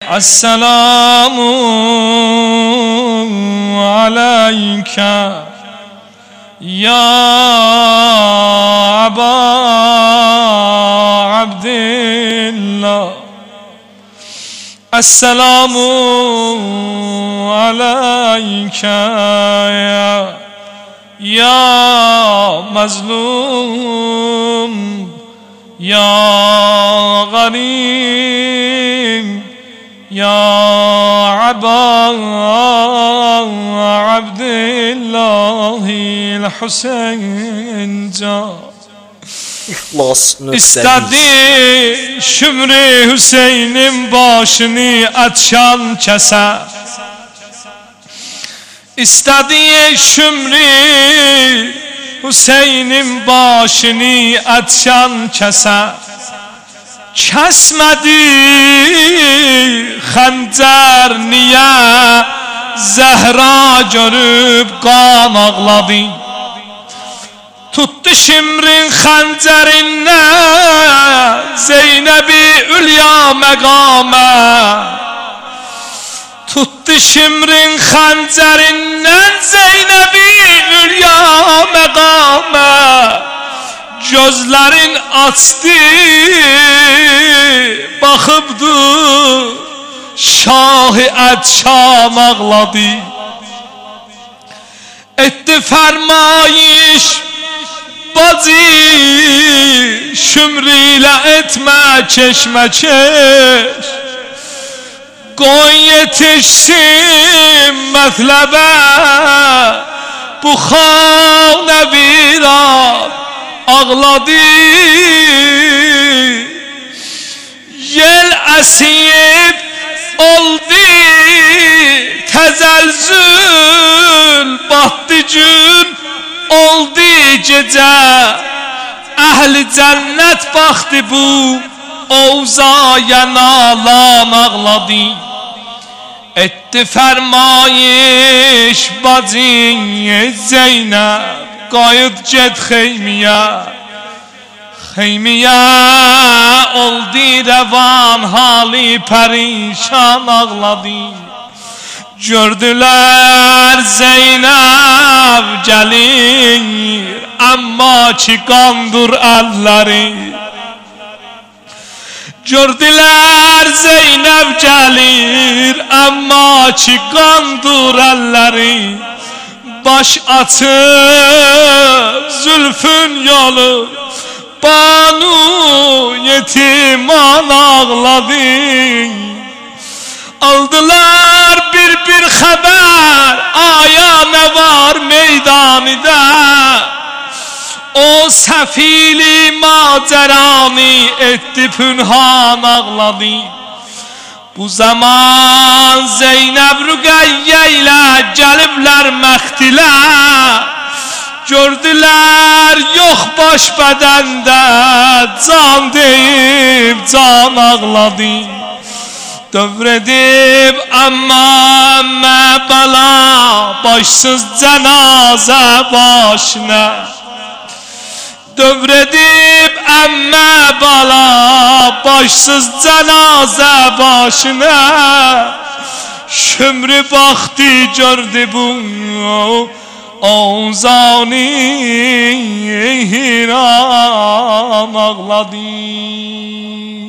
السلام عليك يا أبا عبد الله السلام عليك يا مظلوم يا غريب يا أبا عبد الله الحسين جان İstedi Şümri Hüseyin'in başını açan kese İstedi Şümri Hüseyin'in başını açan kese Kesmedi xəncər niyə Zəhra görüb qan ağladı Tuttu Şimrin xəncərindən Zeynəbi Ülya məqamə Tuttu Şimrin xəncərindən Zeynəbi Ülya məqamə Gözlərin açdı Baxıbdı Şah-ı Ədşam ağladı Etdi fərmayiş Bacı Şümri ilə etmə keşməkeş Qoy yetişsin mətləbə Bu xanə viran ağladı Yel əsib oldu Təzəlzül batdı gün oldu gecə Əhli cənnət baxdı bu Ovzaya nalan ağladı Etdi fərmayiş bacı Zeynəb Qayıt get xeymiyə Xeymiyə oldu rəvan Hali pərişan ağladı Gördülər Zeynəb gəlir Amma ki qandır əlləri Gördülər Zeynəb gəlir Amma ki qandır əlləri Baş açıb zülfün yolu Banu yetiman ağladı Aldılar bir xəbər Aya nə var meydanıda O səfili macəranı etdi pünhan ağladı Bu zaman Zeynəb Rüqəyyə ilə gəliblər məxtilə Gördülər yox baş bədəndə Can deyib can ağladı Dövr edib əmmə bəla Başsız cənazə başına Dövr edib əmmə bala Başsız cənazə başına Şümrü baxdı gördü bu Ovzani heyran ağladı